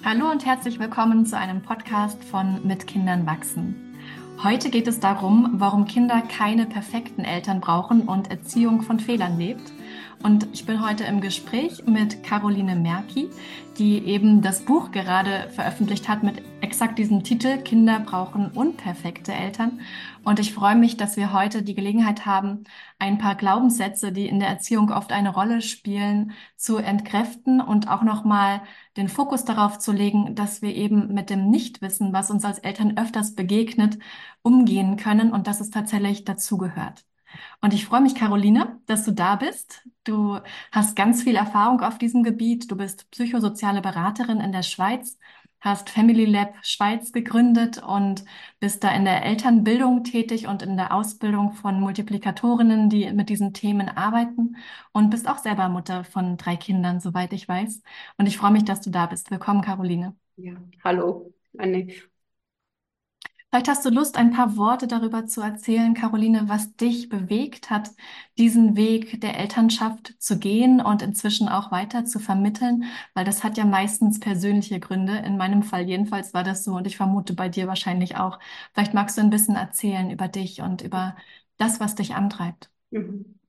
Hallo und herzlich willkommen zu einem Podcast von Mit Kindern wachsen. Heute geht es darum, warum Kinder keine perfekten Eltern brauchen und Erziehung von Fehlern lebt. Und ich bin heute im Gespräch mit Caroline Merki, die eben das Buch gerade veröffentlicht hat mit exakt diesem Titel Kinder brauchen unperfekte Eltern. Und ich freue mich, dass wir heute die Gelegenheit haben, ein paar Glaubenssätze, die in der Erziehung oft eine Rolle spielen, zu entkräften und auch nochmal den Fokus darauf zu legen, dass wir eben mit dem Nichtwissen, was uns als Eltern öfters begegnet, umgehen können und dass es tatsächlich dazugehört. Und ich freue mich, Caroline, dass du da bist. Du hast ganz viel Erfahrung auf diesem Gebiet. Du bist psychosoziale Beraterin in der Schweiz, hast Family Lab Schweiz gegründet und bist da in der Elternbildung tätig und in der Ausbildung von Multiplikatorinnen, die mit diesen Themen arbeiten und bist auch selber Mutter von 3 Kindern, soweit ich weiß. Und ich freue mich, dass du da bist. Willkommen, Caroline. Ja, hallo, Anne. Vielleicht hast du Lust, ein paar Worte darüber zu erzählen, Caroline, was dich bewegt hat, diesen Weg der Elternschaft zu gehen und inzwischen auch weiter zu vermitteln, weil das hat ja meistens persönliche Gründe. In meinem Fall jedenfalls war das so und ich vermute bei dir wahrscheinlich auch. Vielleicht magst du ein bisschen erzählen über dich und über das, was dich antreibt. Mhm.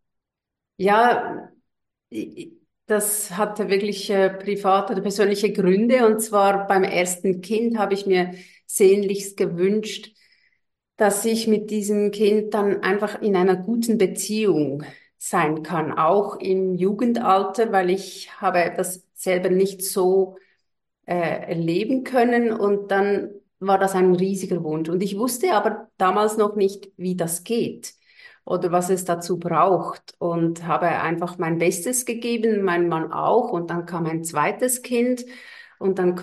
Ja, das hatte wirklich private oder persönliche Gründe. Und zwar beim ersten Kind habe ich mir sehnlichst gewünscht, dass ich mit diesem Kind dann einfach in einer guten Beziehung sein kann, auch im Jugendalter, weil ich habe das selber nicht so erleben können. Und dann war das ein riesiger Wunsch. Und ich wusste aber damals noch nicht, wie das geht oder was es dazu braucht und habe einfach mein Bestes gegeben, mein Mann auch. Und dann kam ein zweites Kind und dann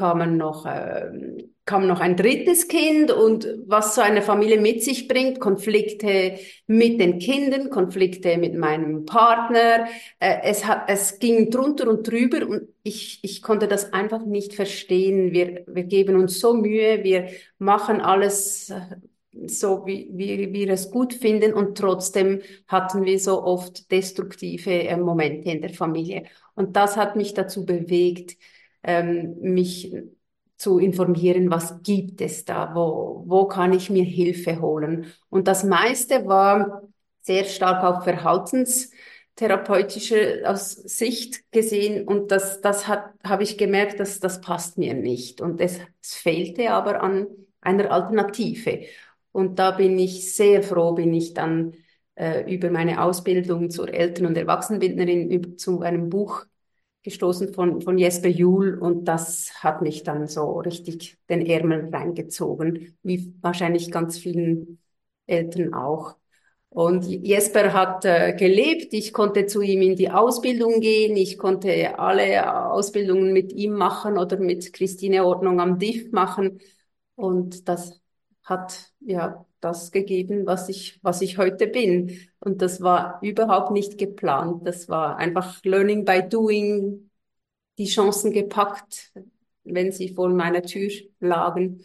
kam noch ein drittes Kind und was so eine Familie mit sich bringt, Konflikte mit den Kindern, Konflikte mit meinem Partner. Es ging drunter und drüber und ich konnte das einfach nicht verstehen. Wir geben uns so Mühe, wir machen alles so, wie wir es gut finden und trotzdem hatten wir so oft destruktive Momente in der Familie. Und das hat mich dazu bewegt, mich zu informieren, was gibt es da, wo kann ich mir Hilfe holen. Und das meiste war sehr stark auf verhaltenstherapeutische aus Sicht gesehen und habe ich gemerkt, dass das passt mir nicht und es fehlte aber an einer Alternative. Und da bin ich sehr froh, bin ich dann über meine Ausbildung zur Eltern- und Erwachsenenbildnerin zu einem Buch gestoßen von Jesper Juhl und das hat mich dann so richtig den Ärmel reingezogen, wie wahrscheinlich ganz vielen Eltern auch. Und Jesper hat gelebt, ich konnte zu ihm in die Ausbildung gehen, ich konnte alle Ausbildungen mit ihm machen oder mit Christine Ordnung am DIF machen und das hat ja das gegeben, was ich heute bin. Und das war überhaupt nicht geplant. Das war einfach Learning by Doing, die Chancen gepackt, wenn sie vor meiner Tür lagen.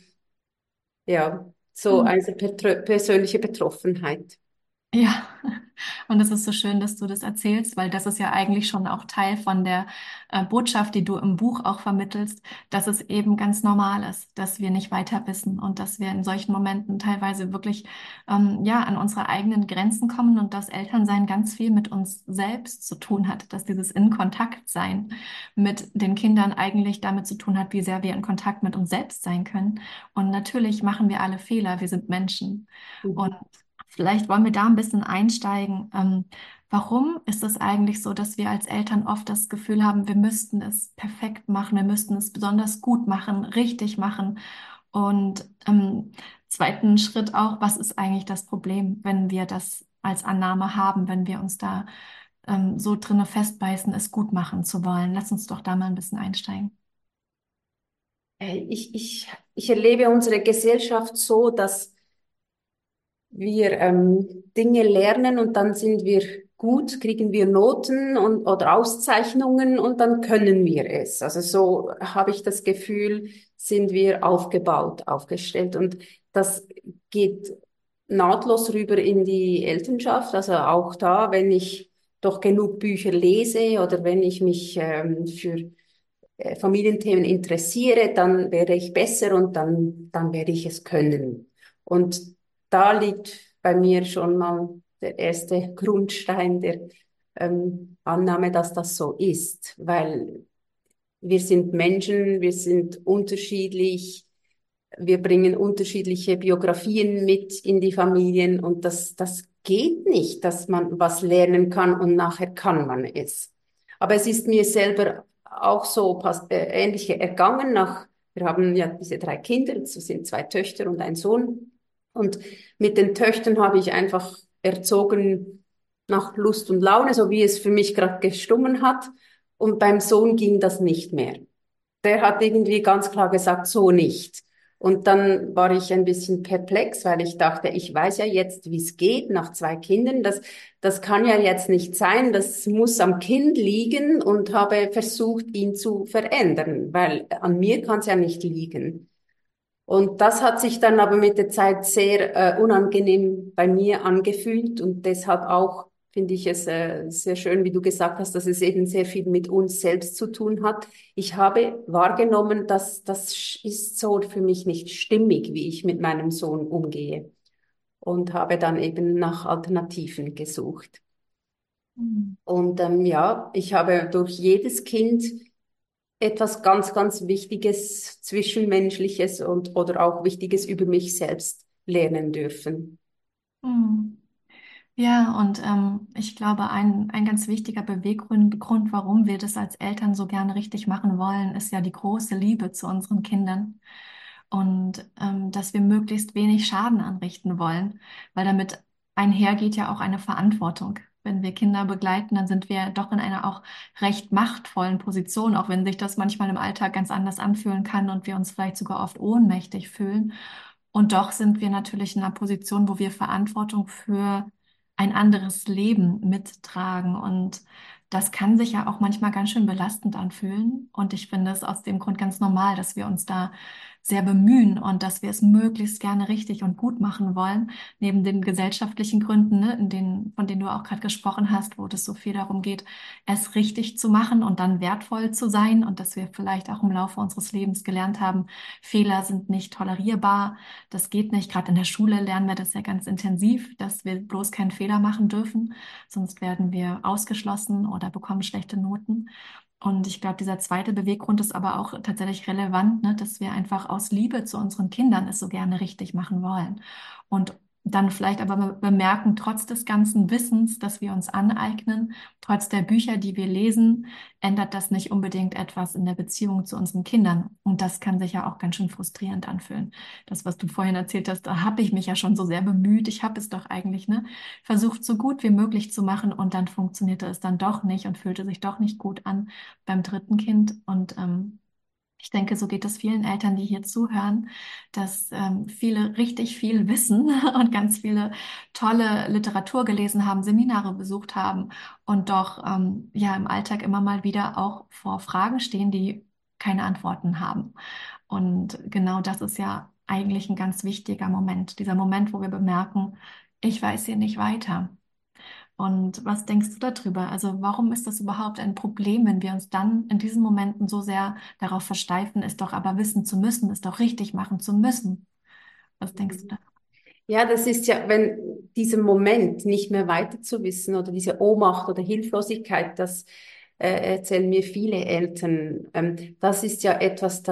Ja, so eine persönliche Betroffenheit. Ja, und es ist so schön, dass du das erzählst, weil das ist ja eigentlich schon auch Teil von der Botschaft, die du im Buch auch vermittelst, dass es eben ganz normal ist, dass wir nicht weiter wissen und dass wir in solchen Momenten teilweise wirklich ja an unsere eigenen Grenzen kommen und dass Elternsein ganz viel mit uns selbst zu tun hat, dass dieses in Kontakt sein mit den Kindern eigentlich damit zu tun hat, wie sehr wir in Kontakt mit uns selbst sein können. Und natürlich machen wir alle Fehler, wir sind Menschen. Und Mhm. vielleicht wollen wir da ein bisschen einsteigen. Warum ist es eigentlich so, dass wir als Eltern oft das Gefühl haben, wir müssten es perfekt machen, wir müssten es besonders gut machen, richtig machen? Und im zweiten Schritt auch, was ist eigentlich das Problem, wenn wir das als Annahme haben, wenn wir uns da so drinne festbeißen, es gut machen zu wollen? Lass uns doch da mal ein bisschen einsteigen. Ich erlebe unsere Gesellschaft so, dass wir Dinge lernen und dann sind wir gut, kriegen wir Noten oder Auszeichnungen und dann können wir es. Also so habe ich das Gefühl, sind wir aufgebaut, aufgestellt und das geht nahtlos rüber in die Elternschaft. Also auch da, wenn ich doch genug Bücher lese oder wenn ich mich für Familienthemen interessiere, dann werde ich besser und dann werde ich es können. Und da liegt bei mir schon mal der erste Grundstein der Annahme, dass das so ist, weil wir sind Menschen, wir sind unterschiedlich, wir bringen unterschiedliche Biografien mit in die Familien und das geht nicht, dass man was lernen kann und nachher kann man es. Aber es ist mir selber auch so ähnlich ergangen wir haben ja diese drei Kinder, es sind zwei Töchter und ein Sohn. Und mit den Töchtern habe ich einfach erzogen nach Lust und Laune, so wie es für mich gerade gestummen hat. Und beim Sohn ging das nicht mehr. Der hat irgendwie ganz klar gesagt, so nicht. Und dann war ich ein bisschen perplex, weil ich dachte, ich weiß ja jetzt, wie es geht nach zwei Kindern. Das kann ja jetzt nicht sein. Das muss am Kind liegen und habe versucht, ihn zu verändern, weil an mir kann es ja nicht liegen. Und das hat sich dann aber mit der Zeit sehr unangenehm bei mir angefühlt und deshalb auch finde ich es sehr schön, wie du gesagt hast, dass es eben sehr viel mit uns selbst zu tun hat. Ich habe wahrgenommen, dass das ist so für mich nicht stimmig, wie ich mit meinem Sohn umgehe und habe dann eben nach Alternativen gesucht. Mhm. Und ja, ich habe durch jedes Kind etwas ganz, ganz Wichtiges, Zwischenmenschliches und oder auch Wichtiges über mich selbst lernen dürfen. Mhm. Ja, und ich glaube, ein ganz wichtiger Beweggrund, warum wir das als Eltern so gerne richtig machen wollen, ist ja die große Liebe zu unseren Kindern und dass wir möglichst wenig Schaden anrichten wollen, weil damit einhergeht ja auch eine Verantwortung. Wenn wir Kinder begleiten, dann sind wir doch in einer auch recht machtvollen Position, auch wenn sich das manchmal im Alltag ganz anders anfühlen kann und wir uns vielleicht sogar oft ohnmächtig fühlen. Und doch sind wir natürlich in einer Position, wo wir Verantwortung für ein anderes Leben mittragen. Und das kann sich ja auch manchmal ganz schön belastend anfühlen. Und ich finde es aus dem Grund ganz normal, dass wir uns da sehr bemühen und dass wir es möglichst gerne richtig und gut machen wollen, neben den gesellschaftlichen Gründen, ne, von denen du auch gerade gesprochen hast, wo es so viel darum geht, es richtig zu machen und dann wertvoll zu sein und dass wir vielleicht auch im Laufe unseres Lebens gelernt haben, Fehler sind nicht tolerierbar, das geht nicht. Gerade in der Schule lernen wir das ja ganz intensiv, dass wir bloß keinen Fehler machen dürfen, sonst werden wir ausgeschlossen oder bekommen schlechte Noten. Und ich glaube, dieser zweite Beweggrund ist aber auch tatsächlich relevant, ne, dass wir einfach aus Liebe zu unseren Kindern es so gerne richtig machen wollen. Und dann vielleicht aber bemerken, trotz des ganzen Wissens, das wir uns aneignen, trotz der Bücher, die wir lesen, ändert das nicht unbedingt etwas in der Beziehung zu unseren Kindern. Und das kann sich ja auch ganz schön frustrierend anfühlen. Das, was du vorhin erzählt hast, da habe ich mich ja schon so sehr bemüht. Ich habe es doch eigentlich, ne, versucht, so gut wie möglich zu machen und dann funktionierte es dann doch nicht und fühlte sich doch nicht gut an beim dritten Kind. Und ich denke, so geht es vielen Eltern, die hier zuhören, dass viele richtig viel wissen und ganz viele tolle Literatur gelesen haben, Seminare besucht haben und doch ja im Alltag immer mal wieder auch vor Fragen stehen, die keine Antworten haben. Und genau das ist ja eigentlich ein ganz wichtiger Moment, dieser Moment, wo wir bemerken, ich weiß hier nicht weiter. Und was denkst du darüber? Also warum ist das überhaupt ein Problem, wenn wir uns dann in diesen Momenten so sehr darauf versteifen, es doch aber wissen zu müssen, es doch richtig machen zu müssen? Was denkst du da? Ja, das ist ja, wenn dieser Moment nicht mehr weiter zu wissen oder diese Ohnmacht oder Hilflosigkeit, das erzählen mir viele Eltern, das ist ja etwas,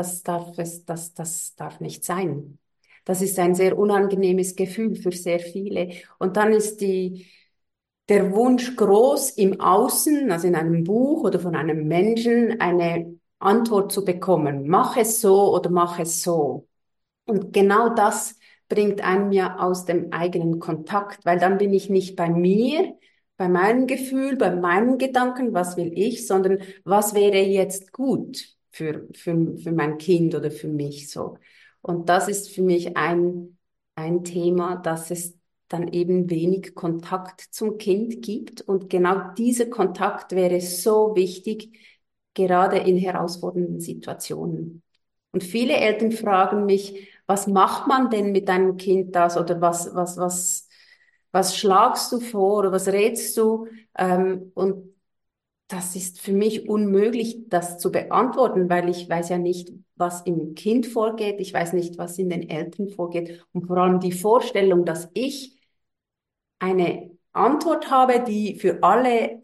das darf nicht sein. Das ist ein sehr unangenehmes Gefühl für sehr viele. Und dann ist der Wunsch groß, im Außen, also in einem Buch oder von einem Menschen, eine Antwort zu bekommen. Mach es so oder mach es so. Und genau das bringt einen ja aus dem eigenen Kontakt, weil dann bin ich nicht bei mir, bei meinem Gefühl, bei meinen Gedanken, was will ich, sondern was wäre jetzt gut für mein Kind oder für mich so. Und das ist für mich ein Thema, dass es dann eben wenig Kontakt zum Kind gibt. Und genau dieser Kontakt wäre so wichtig, gerade in herausfordernden Situationen. Und viele Eltern fragen mich, was macht man denn mit deinem Kind das oder was schlagst du vor oder was rätst du? Und das ist für mich unmöglich, das zu beantworten, weil ich weiß ja nicht, was im Kind vorgeht. Ich weiß nicht, was in den Eltern vorgeht. Und vor allem die Vorstellung, dass ich eine Antwort habe, die für alle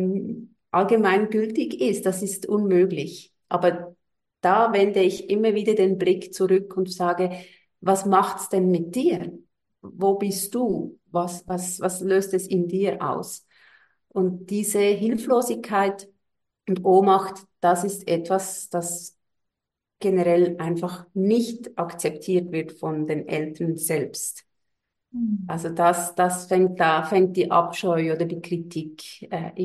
allgemeingültig ist, das ist unmöglich. Aber da wende ich immer wieder den Blick zurück und sage, was macht's denn mit dir? Wo bist du? Was löst es in dir aus? Und diese Hilflosigkeit und Ohnmacht, das ist etwas, das generell einfach nicht akzeptiert wird von den Eltern selbst. Hm. Also da fängt die Abscheu oder die Kritik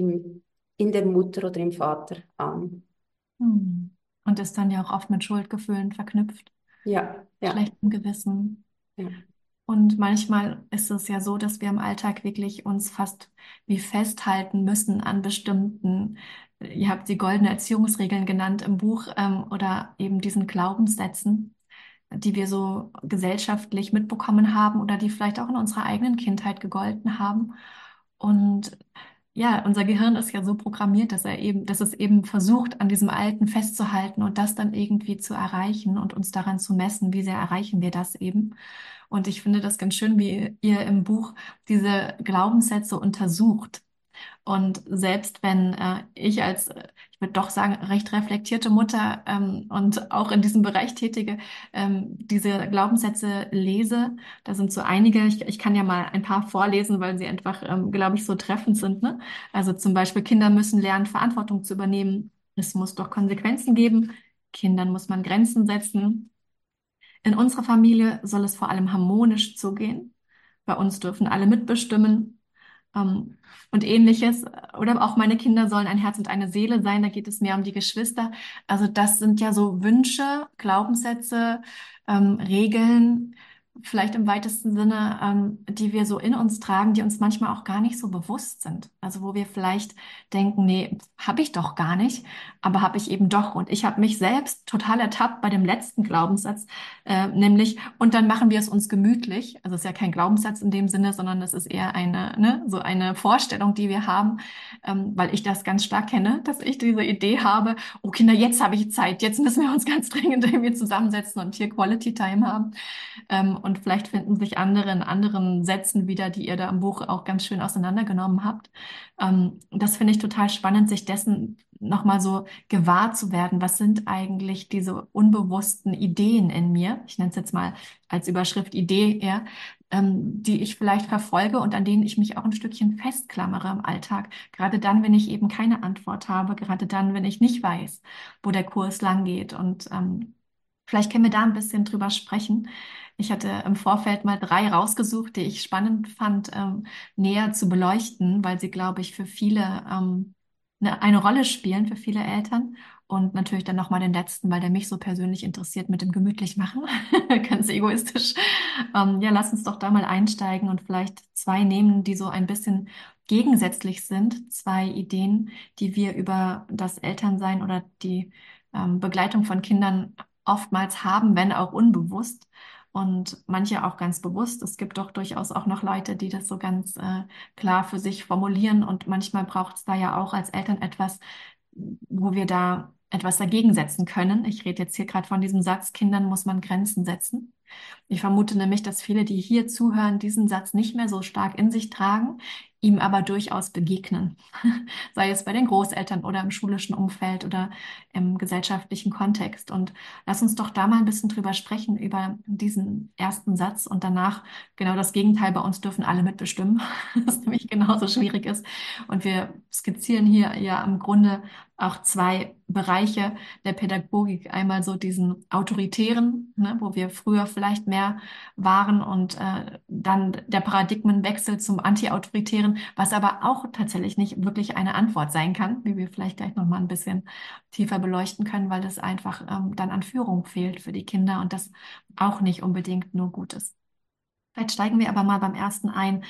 in der Mutter oder im Vater an. Hm. Und ist dann ja auch oft mit Schuldgefühlen verknüpft, Ja, ja, schlechtem Gewissen. ja. Und manchmal ist es ja so, dass wir im Alltag wirklich uns fast wie festhalten müssen an bestimmten, ihr habt die goldene Erziehungsregeln genannt im Buch, oder eben diesen Glaubenssätzen, die wir so gesellschaftlich mitbekommen haben oder die vielleicht auch in unserer eigenen Kindheit gegolten haben. Und ja, unser Gehirn ist ja so programmiert, dass es eben versucht, an diesem Alten festzuhalten und das dann irgendwie zu erreichen und uns daran zu messen, wie sehr erreichen wir das eben. Und ich finde das ganz schön, wie ihr im Buch diese Glaubenssätze untersucht. Und selbst wenn ich als, ich würde doch sagen, recht reflektierte Mutter und auch in diesem Bereich tätige, diese Glaubenssätze lese, da sind so einige, ich kann ja mal ein paar vorlesen, weil sie einfach, glaube ich, so treffend sind, ne? Also zum Beispiel, Kinder müssen lernen, Verantwortung zu übernehmen. Es muss doch Konsequenzen geben. Kindern muss man Grenzen setzen. In unserer Familie soll es vor allem harmonisch zugehen. Bei uns dürfen alle mitbestimmen. Und ähnliches. Oder auch meine Kinder sollen ein Herz und eine Seele sein. Da geht es mehr um die Geschwister. Also das sind ja so Wünsche, Glaubenssätze, Regeln, vielleicht im weitesten Sinne, die wir so in uns tragen, die uns manchmal auch gar nicht so bewusst sind. Also wo wir vielleicht denken, nee, habe ich doch gar nicht, aber habe ich eben doch. Und ich habe mich selbst total ertappt bei dem letzten Glaubenssatz, nämlich, und dann machen wir es uns gemütlich. Also es ist ja kein Glaubenssatz in dem Sinne, sondern es ist eher eine, ne, so eine Vorstellung, die wir haben, weil ich das ganz stark kenne, dass ich diese Idee habe, oh Kinder, jetzt habe ich Zeit, jetzt müssen wir uns ganz dringend irgendwie zusammensetzen und hier Quality Time haben. Und vielleicht finden sich andere in anderen Sätzen wieder, die ihr da im Buch auch ganz schön auseinandergenommen habt. Das finde ich total spannend, sich dessen nochmal so gewahr zu werden. Was sind eigentlich diese unbewussten Ideen in mir? Ich nenne es jetzt mal als Überschrift Idee eher, die ich vielleicht verfolge und an denen ich mich auch ein Stückchen festklammere im Alltag. Gerade dann, wenn ich eben keine Antwort habe, gerade dann, wenn ich nicht weiß, wo der Kurs lang geht. Und vielleicht können wir da ein bisschen drüber sprechen. Ich hatte im Vorfeld mal drei rausgesucht, die ich spannend fand, näher zu beleuchten, weil sie, glaube ich, für viele eine Rolle spielen, für viele Eltern. Und natürlich dann nochmal den letzten, weil der mich so persönlich interessiert mit dem gemütlich machen. Ganz egoistisch. Ja, lass uns doch da mal einsteigen und vielleicht zwei nehmen, die so ein bisschen gegensätzlich sind. Zwei Ideen, die wir über das Elternsein oder die Begleitung von Kindern oftmals haben, wenn auch unbewusst. Und manche auch ganz bewusst. Es gibt doch durchaus auch noch Leute, die das so ganz klar für sich formulieren. Und manchmal braucht es da ja auch als Eltern etwas, wo wir da etwas dagegen setzen können. Ich rede jetzt hier gerade von diesem Satz, Kindern muss man Grenzen setzen. Ich vermute nämlich, dass viele, die hier zuhören, diesen Satz nicht mehr so stark in sich tragen, ihm aber durchaus begegnen. Sei es bei den Großeltern oder im schulischen Umfeld oder im gesellschaftlichen Kontext. Und lass uns doch da mal ein bisschen drüber sprechen, über diesen ersten Satz und danach genau das Gegenteil. Bei uns dürfen alle mitbestimmen, das nämlich genauso schwierig ist. Und wir skizzieren hier ja im Grunde auch zwei Bereiche der Pädagogik. Einmal so diesen autoritären, ne, wo wir früher vielleicht mehr waren und dann der Paradigmenwechsel zum anti-autoritären, was aber auch tatsächlich nicht wirklich eine Antwort sein kann, wie wir vielleicht gleich noch mal ein bisschen tiefer beleuchten können, weil das einfach dann an Führung fehlt für die Kinder und das auch nicht unbedingt nur gut ist. Vielleicht steigen wir aber mal beim ersten ein,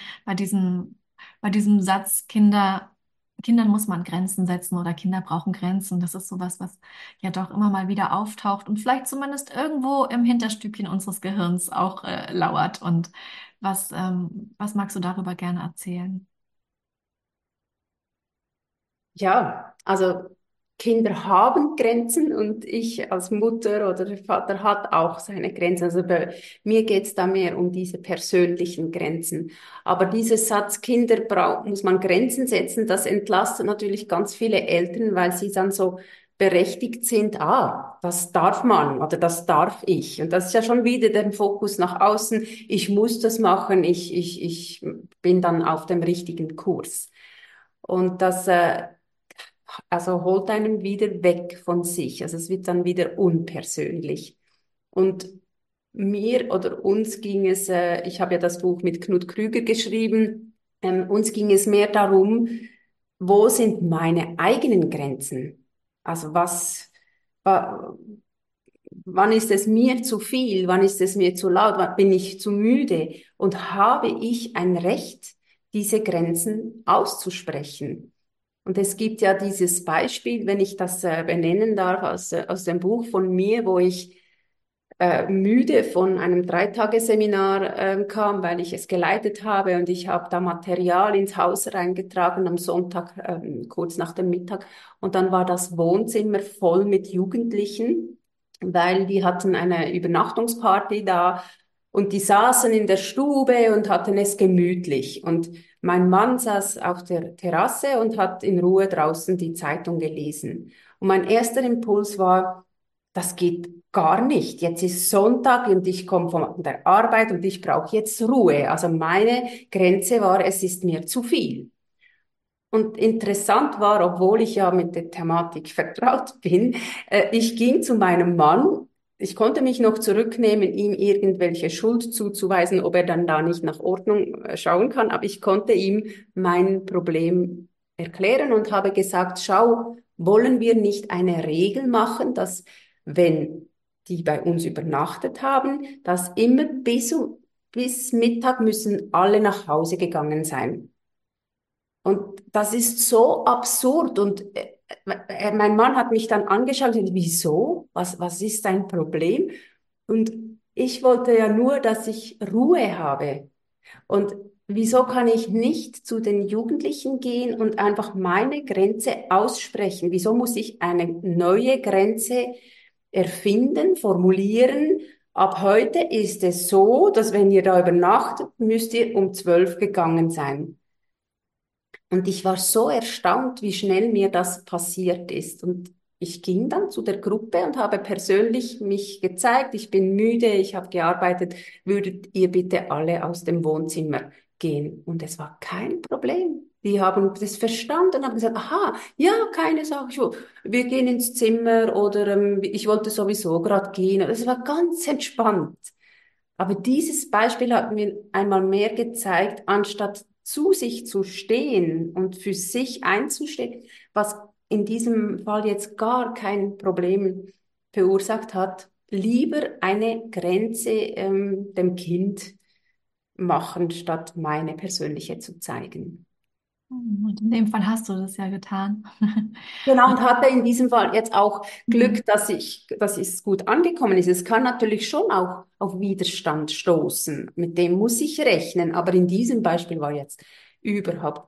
bei diesem Satz, Kindern muss man Grenzen setzen oder Kinder brauchen Grenzen. Das ist sowas, was ja doch immer mal wieder auftaucht und vielleicht zumindest irgendwo im Hinterstübchen unseres Gehirns auch lauert. Und was magst du darüber gerne erzählen? Ja, also Kinder haben Grenzen und ich als Mutter oder der Vater hat auch seine Grenzen. Also bei mir geht es da mehr um diese persönlichen Grenzen. Aber dieser Satz, muss man Grenzen setzen, das entlastet natürlich ganz viele Eltern, weil sie dann so berechtigt sind, das darf man oder das darf ich. Und das ist ja schon wieder der Fokus nach außen. Ich muss das machen, ich bin dann auf dem richtigen Kurs. Und das also holt einen wieder weg von sich. Also es wird dann wieder unpersönlich. Und mir oder uns ging es, ich habe ja das Buch mit Knut Krüger geschrieben, uns ging es mehr darum, wo sind meine eigenen Grenzen? Also wa, wann ist es mir zu viel? Wann ist es mir zu laut? Wann bin ich zu müde? Und habe ich ein Recht, diese Grenzen auszusprechen? Und es gibt ja dieses Beispiel, wenn ich das benennen darf, aus dem Buch von mir, wo ich müde von einem Dreitageseminar kam, weil ich es geleitet habe und ich habe da Material ins Haus reingetragen am Sonntag, kurz nach dem Mittag. Und dann war das Wohnzimmer voll mit Jugendlichen, weil die hatten eine Übernachtungsparty da und die saßen in der Stube und hatten es gemütlich. Und mein Mann saß auf der Terrasse und hat in Ruhe draußen die Zeitung gelesen. Und mein erster Impuls war, das geht gar nicht. Jetzt ist Sonntag und ich komme von der Arbeit und ich brauche jetzt Ruhe. Also meine Grenze war, es ist mir zu viel. Und interessant war, obwohl ich ja mit der Thematik vertraut bin, ich ging zu meinem Mann. Ich konnte mich noch zurücknehmen, ihm irgendwelche Schuld zuzuweisen, ob er dann da nicht nach Ordnung schauen kann. Aber ich konnte ihm mein Problem erklären und habe gesagt, schau, wollen wir nicht eine Regel machen, dass wenn die bei uns übernachtet haben, dass immer bis Mittag müssen alle nach Hause gegangen sein. Und das ist so absurd. Und mein Mann hat mich dann angeschaut und wieso? Was ist dein Problem? Und ich wollte ja nur, dass ich Ruhe habe. Und wieso kann ich nicht zu den Jugendlichen gehen und einfach meine Grenze aussprechen? Wieso muss ich eine neue Grenze erfinden, formulieren? Ab heute ist es so, dass wenn ihr da übernachtet, müsst ihr um 12 gegangen sein. Und ich war so erstaunt, wie schnell mir das passiert ist. Und ich ging dann zu der Gruppe und habe persönlich mich gezeigt, ich bin müde, ich habe gearbeitet, würdet ihr bitte alle aus dem Wohnzimmer gehen? Und es war kein Problem. Die haben das verstanden und haben gesagt, aha, ja, keine Sache, wir gehen ins Zimmer oder ich wollte sowieso gerade gehen. Es war ganz entspannt. Aber dieses Beispiel hat mir einmal mehr gezeigt, anstatt zu sich zu stehen und für sich einzustehen, was in diesem Fall jetzt gar kein Problem verursacht hat, lieber eine Grenze dem Kind machen, statt meine persönliche zu zeigen. Und in dem Fall hast du das ja getan. Genau, und hatte in diesem Fall jetzt auch Mhm. Glück, dass es gut angekommen ist. Es kann natürlich schon auch auf Widerstand stoßen. Mit dem muss ich rechnen. Aber in diesem Beispiel war jetzt überhaupt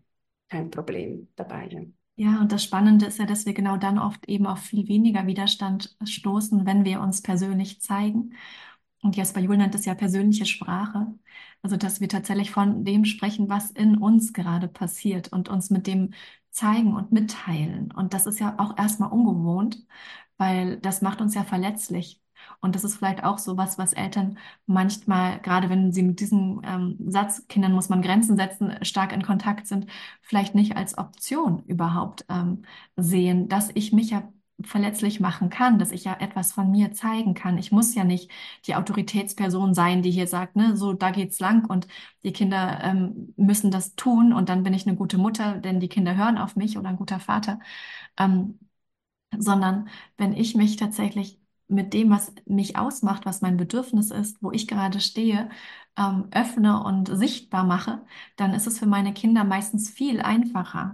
kein Problem dabei. Ja, und das Spannende ist ja, dass wir genau dann oft eben auf viel weniger Widerstand stoßen, wenn wir uns persönlich zeigen. Und Jesper Juhl nennt es ja persönliche Sprache. Also, dass wir tatsächlich von dem sprechen, was in uns gerade passiert und uns mit dem zeigen und mitteilen. Und das ist ja auch erstmal ungewohnt, weil das macht uns ja verletzlich. Und das ist vielleicht auch so was, was Eltern manchmal, gerade wenn sie mit diesem Satz, Kindern muss man Grenzen setzen, stark in Kontakt sind, vielleicht nicht als Option überhaupt sehen, dass ich mich ja verletzlich machen kann, dass ich ja etwas von mir zeigen kann. Ich muss ja nicht die Autoritätsperson sein, die hier sagt, ne, so da geht's lang und die Kinder müssen das tun und dann bin ich eine gute Mutter, denn die Kinder hören auf mich oder ein guter Vater. Ähm, Sondern wenn ich mich tatsächlich mit dem, was mich ausmacht, was mein Bedürfnis ist, wo ich gerade stehe, öffne und sichtbar mache, dann ist es für meine Kinder meistens viel einfacher,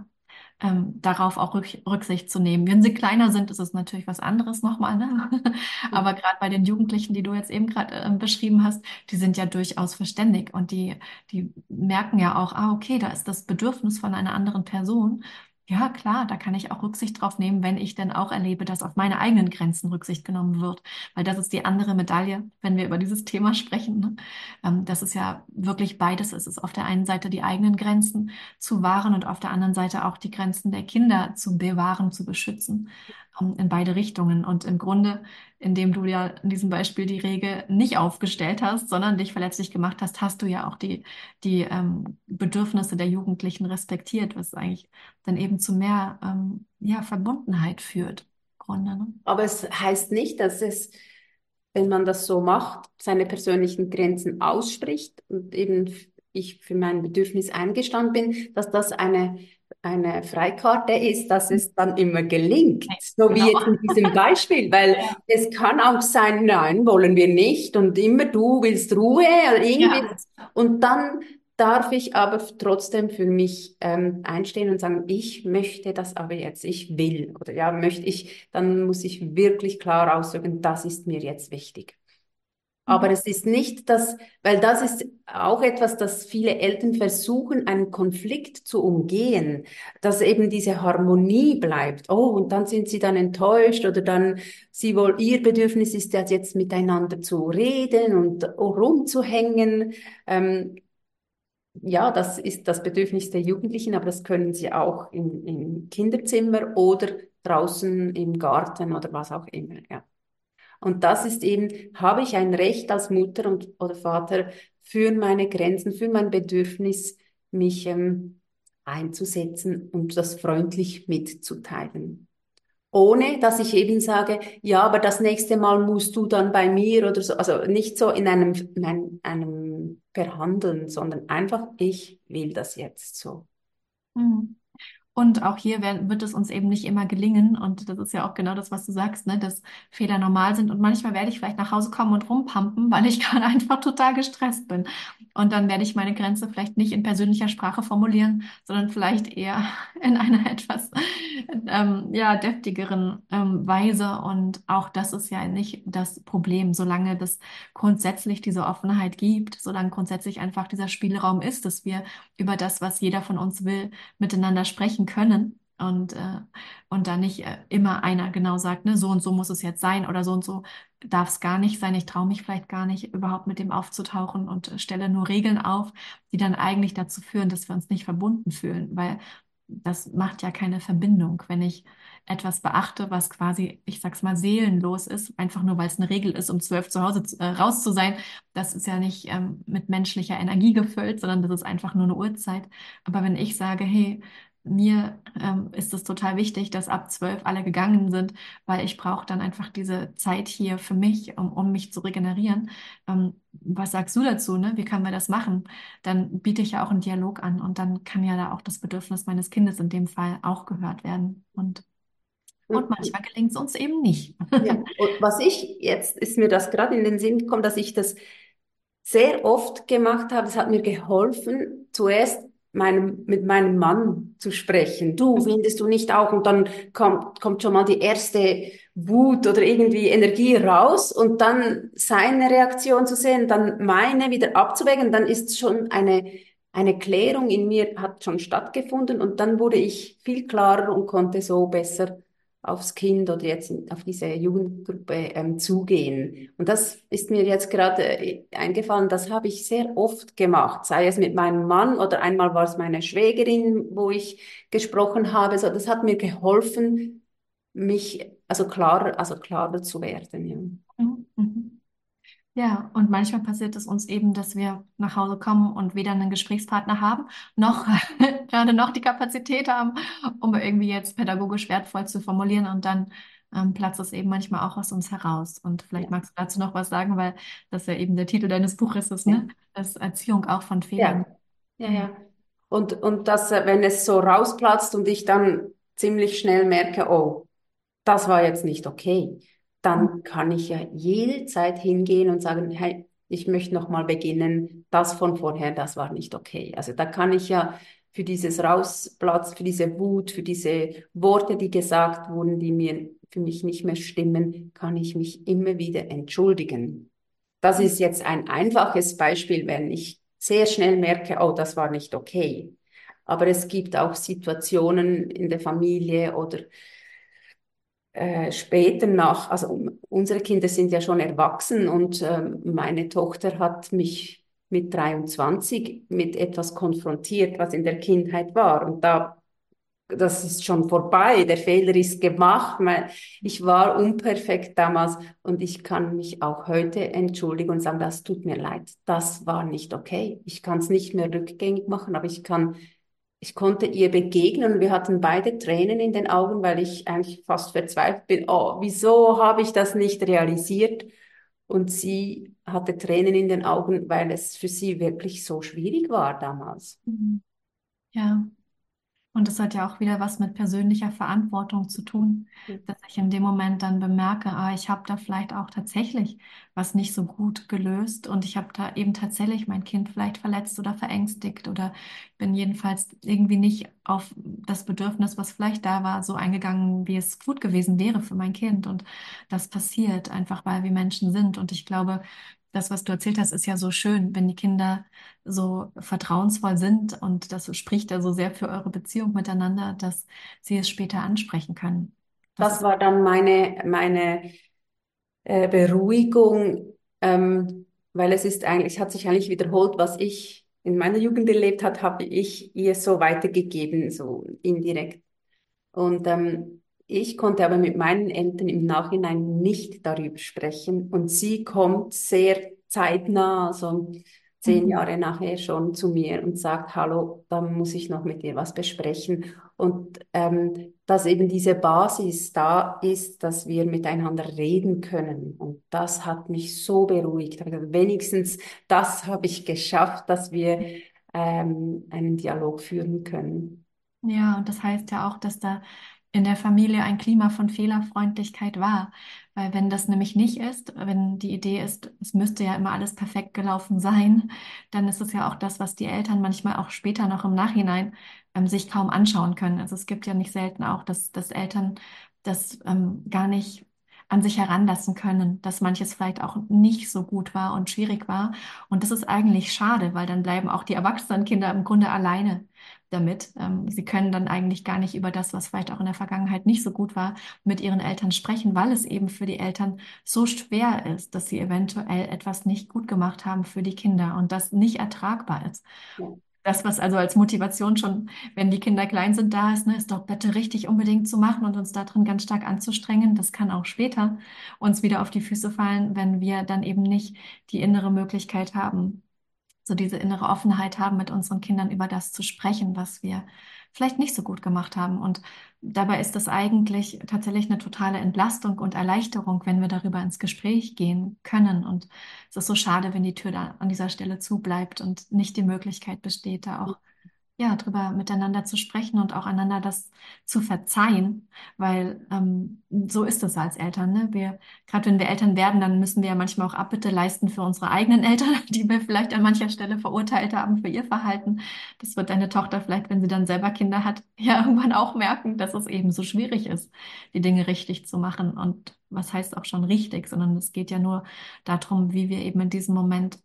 darauf auch Rücksicht zu nehmen. Wenn sie kleiner sind, ist es natürlich was anderes nochmal, ne? Aber gerade bei den Jugendlichen, die du jetzt eben gerade beschrieben hast, die sind ja durchaus verständig und die merken ja auch, okay, da ist das Bedürfnis von einer anderen Person. Ja, klar, da kann ich auch Rücksicht drauf nehmen, wenn ich dann auch erlebe, dass auf meine eigenen Grenzen Rücksicht genommen wird. Weil das ist die andere Medaille, wenn wir über dieses Thema sprechen. Ne? Das ist ja wirklich beides. Es ist auf der einen Seite die eigenen Grenzen zu wahren und auf der anderen Seite auch die Grenzen der Kinder zu bewahren, zu beschützen. In beide Richtungen. Und im Grunde, indem du ja in diesem Beispiel die Regel nicht aufgestellt hast, sondern dich verletzlich gemacht hast, hast du ja auch die Bedürfnisse der Jugendlichen respektiert, was eigentlich dann eben zu mehr ja, Verbundenheit führt. Im Grunde, ne? Aber es heißt nicht, dass es, wenn man das so macht, seine persönlichen Grenzen ausspricht und eben ich für mein Bedürfnis eingestanden bin, dass das eine Freikarte ist, dass es dann immer gelingt. Nee, So wie genau. jetzt in diesem Beispiel, weil Ja. es kann auch sein, nein, wollen wir nicht und immer du willst Ruhe oder irgendwie. Ja. Und dann darf ich aber trotzdem für mich einstehen und sagen, ich möchte das aber jetzt, ich will oder ja, möchte ich, dann muss ich wirklich klar ausdrücken, das ist mir jetzt wichtig. Aber Mhm. es ist nicht das, weil das ist auch etwas, das viele Eltern versuchen, einen Konflikt zu umgehen, dass eben diese Harmonie bleibt. Oh, und dann sind sie dann enttäuscht oder dann sie wohl, ihr Bedürfnis ist ja jetzt miteinander zu reden und rumzuhängen. Ähm, ja, das ist das Bedürfnis der Jugendlichen, aber das können sie auch im Kinderzimmer oder draußen im Garten oder was auch immer. Ja. Und das ist eben, habe ich ein Recht als Mutter und, oder Vater für meine Grenzen, für mein Bedürfnis, mich einzusetzen und das freundlich mitzuteilen. Ohne dass ich eben sage, ja, aber das nächste Mal musst du dann bei mir oder so. Also nicht so in einem Verhandeln, sondern einfach, ich will das jetzt so. Mhm. Und auch hier wird es uns eben nicht immer gelingen. Und das ist ja auch genau das, was du sagst, ne? Dass Fehler normal sind. Und manchmal werde ich vielleicht nach Hause kommen und rumpampen, weil ich gerade einfach total gestresst bin. Und dann werde ich meine Grenze vielleicht nicht in persönlicher Sprache formulieren, sondern vielleicht eher in einer etwas ja, deftigeren Weise. Und auch das ist ja nicht das Problem, solange das grundsätzlich diese Offenheit gibt, solange grundsätzlich einfach dieser Spielraum ist, dass wir über das, was jeder von uns will, miteinander sprechen können und da nicht immer einer genau sagt, ne, so und so muss es jetzt sein oder so und so darf es gar nicht sein. Ich traue mich vielleicht gar nicht, überhaupt mit dem aufzutauchen und stelle nur Regeln auf, die dann eigentlich dazu führen, dass wir uns nicht verbunden fühlen, weil das macht ja keine Verbindung, wenn ich etwas beachte, was quasi, ich sag's mal, seelenlos ist, einfach nur weil es eine Regel ist, um 12 zu Hause raus zu sein. Das ist ja nicht mit menschlicher Energie gefüllt, sondern das ist einfach nur eine Uhrzeit. Aber wenn ich sage, hey, mir ist es total wichtig, dass ab 12 alle gegangen sind, weil ich brauche dann einfach diese Zeit hier für mich, um mich zu regenerieren. Was sagst du dazu, ne? Wie können wir das machen? Dann biete ich ja auch einen Dialog an und dann kann ja da auch das Bedürfnis meines Kindes in dem Fall auch gehört werden. Und Und manchmal gelingt es uns eben nicht. ja, und was ich jetzt, ist mir das gerade in den Sinn gekommen, dass ich das sehr oft gemacht habe. Es hat mir geholfen, zuerst mit meinem Mann zu sprechen. Du, findest du nicht auch? Und dann kommt schon mal die erste Wut oder irgendwie Energie raus und dann seine Reaktion zu sehen, dann meine wieder abzuwägen, dann ist schon eine Klärung in mir hat schon stattgefunden und dann wurde ich viel klarer und konnte so besser aufs Kind oder jetzt auf diese Jugendgruppe zugehen. Und das ist mir jetzt gerade eingefallen, das habe ich sehr oft gemacht, sei es mit meinem Mann oder einmal war es meine Schwägerin, wo ich gesprochen habe. So, das hat mir geholfen, mich also klarer zu werden. Ja. Mhm. Mhm. Ja, und manchmal passiert es uns eben, dass wir nach Hause kommen und weder einen Gesprächspartner haben, noch gerade noch die Kapazität haben, um irgendwie jetzt pädagogisch wertvoll zu formulieren und dann platzt es eben manchmal auch aus uns heraus. Und vielleicht Ja, magst du dazu noch was sagen, weil das ja eben der Titel deines Buches ist, ja, ne? Das Erziehung auch von Fehlern. ja, ja. Mhm. Ja. Und dass, wenn es so rausplatzt und ich dann ziemlich schnell merke, oh, das war jetzt nicht okay, dann kann ich ja jederzeit hingehen und sagen, hey, ich möchte noch mal beginnen, das von vorher, das war nicht okay. Also da kann ich ja für dieses Rausplatz, für diese Wut, für diese Worte, die gesagt wurden, die mir für mich nicht mehr stimmen, kann ich mich immer wieder entschuldigen. Das ist jetzt ein einfaches Beispiel, wenn ich sehr schnell merke, oh, das war nicht okay. Aber es gibt auch Situationen in der Familie oder später nach, also unsere Kinder sind ja schon erwachsen und meine Tochter hat mich mit 23 mit etwas konfrontiert, was in der Kindheit war. Und das ist schon vorbei, der Fehler ist gemacht. Ich war unperfekt damals und ich kann mich auch heute entschuldigen und sagen, das tut mir leid, das war nicht okay. Ich kann es nicht mehr rückgängig machen, aber ich konnte ihr begegnen und wir hatten beide Tränen in den Augen, weil ich eigentlich fast verzweifelt bin. Oh, wieso habe ich das nicht realisiert? Und sie hatte Tränen in den Augen, weil es für sie wirklich so schwierig war damals. Mhm. Ja. Und das hat ja auch wieder was mit persönlicher Verantwortung zu tun, dass ich in dem Moment dann bemerke, ich habe da vielleicht auch tatsächlich was nicht so gut gelöst und ich habe da eben tatsächlich mein Kind vielleicht verletzt oder verängstigt oder bin jedenfalls irgendwie nicht auf das Bedürfnis, was vielleicht da war, so eingegangen, wie es gut gewesen wäre für mein Kind. Und das passiert einfach, weil wir Menschen sind. Und ich glaube, das, was du erzählt hast, ist ja so schön, wenn die Kinder so vertrauensvoll sind und das spricht ja so sehr für eure Beziehung miteinander, dass sie es später ansprechen können. Das Das ist, war dann meine Beruhigung, weil es hat sich eigentlich wiederholt, was ich in meiner Jugend erlebt hat, habe ich ihr so weitergegeben, so indirekt. Und ich konnte aber mit meinen Eltern im Nachhinein nicht darüber sprechen. Und sie kommt sehr zeitnah, so 10 Jahre nachher schon zu mir und sagt, hallo, da muss ich noch mit dir was besprechen. Und dass eben diese Basis da ist, dass wir miteinander reden können. Und das hat mich so beruhigt. Ich habe gesagt, wenigstens das habe ich geschafft, dass wir einen Dialog führen können. Ja, und das heißt ja auch, dass da in der Familie ein Klima von Fehlerfreundlichkeit war. Weil wenn das nämlich nicht ist, wenn die Idee ist, es müsste ja immer alles perfekt gelaufen sein, dann ist es ja auch das, was die Eltern manchmal auch später noch im Nachhinein sich kaum anschauen können. Also es gibt ja nicht selten auch, dass Eltern das gar nicht an sich heranlassen können, dass manches vielleicht auch nicht so gut war und schwierig war. Und das ist eigentlich schade, weil dann bleiben auch die erwachsenen Kinder im Grunde alleine damit. Sie können dann eigentlich gar nicht über das, was vielleicht auch in der Vergangenheit nicht so gut war, mit ihren Eltern sprechen, weil es eben für die Eltern so schwer ist, dass sie eventuell etwas nicht gut gemacht haben für die Kinder und das nicht ertragbar ist. Ja. Das, was also als Motivation schon, wenn die Kinder klein sind, da ist, ne, ist doch bitte richtig unbedingt zu machen und uns da drin ganz stark anzustrengen. Das kann auch später uns wieder auf die Füße fallen, wenn wir dann eben nicht die innere Möglichkeit haben, so diese innere Offenheit haben, mit unseren Kindern über das zu sprechen, was wir vielleicht nicht so gut gemacht haben. Und dabei ist das eigentlich tatsächlich eine totale Entlastung und Erleichterung, wenn wir darüber ins Gespräch gehen können. Und es ist so schade, wenn die Tür da an dieser Stelle zubleibt und nicht die Möglichkeit besteht, da auch ja, drüber miteinander zu sprechen und auch einander das zu verzeihen, weil so ist es als Eltern, ne? Gerade wenn wir Eltern werden, dann müssen wir ja manchmal auch Abbitte leisten für unsere eigenen Eltern, die wir vielleicht an mancher Stelle verurteilt haben für ihr Verhalten. Das wird deine Tochter vielleicht, wenn sie dann selber Kinder hat, ja irgendwann auch merken, dass es eben so schwierig ist, die Dinge richtig zu machen. Und was heißt auch schon richtig, sondern es geht ja nur darum, wie wir eben in diesem Moment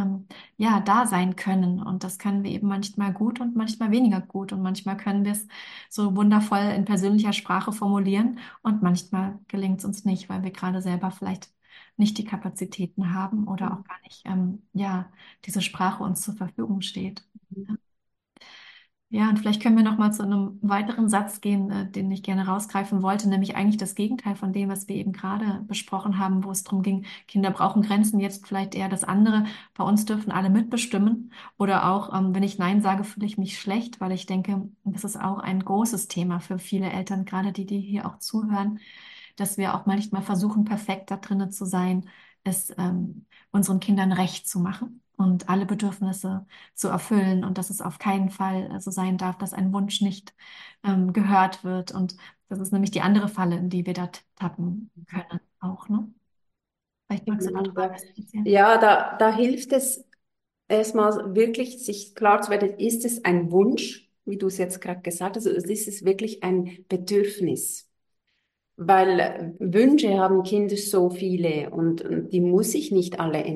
ja, da sein können. Und das können wir eben manchmal gut und manchmal weniger gut. Und manchmal können wir es so wundervoll in persönlicher Sprache formulieren und manchmal gelingt es uns nicht, weil wir gerade selber vielleicht nicht die Kapazitäten haben oder auch gar nicht, ja, diese Sprache uns zur Verfügung steht. Ja. Ja, und vielleicht können wir noch mal zu einem weiteren Satz gehen, den ich gerne rausgreifen wollte, nämlich eigentlich das Gegenteil von dem, was wir eben gerade besprochen haben, wo es darum ging, Kinder brauchen Grenzen, jetzt vielleicht eher das andere. Bei uns dürfen alle mitbestimmen. Oder auch, wenn ich Nein sage, fühle ich mich schlecht, weil ich denke, das ist auch ein großes Thema für viele Eltern, gerade die hier auch zuhören, dass wir auch manchmal versuchen, perfekt da drinnen zu sein, es unseren Kindern recht zu machen und alle Bedürfnisse zu erfüllen und dass es auf keinen Fall so sein darf, dass ein Wunsch nicht gehört wird. Und das ist nämlich die andere Falle, in die wir da tappen können auch, ne? Vielleicht magst du Ja, darüber ein bisschen erzählen. ja, da hilft es erstmal wirklich, sich klar zu werden, ist es ein Wunsch, wie du es jetzt gerade gesagt hast, oder ist es wirklich ein Bedürfnis? Weil Wünsche haben Kinder so viele und die muss ich nicht alle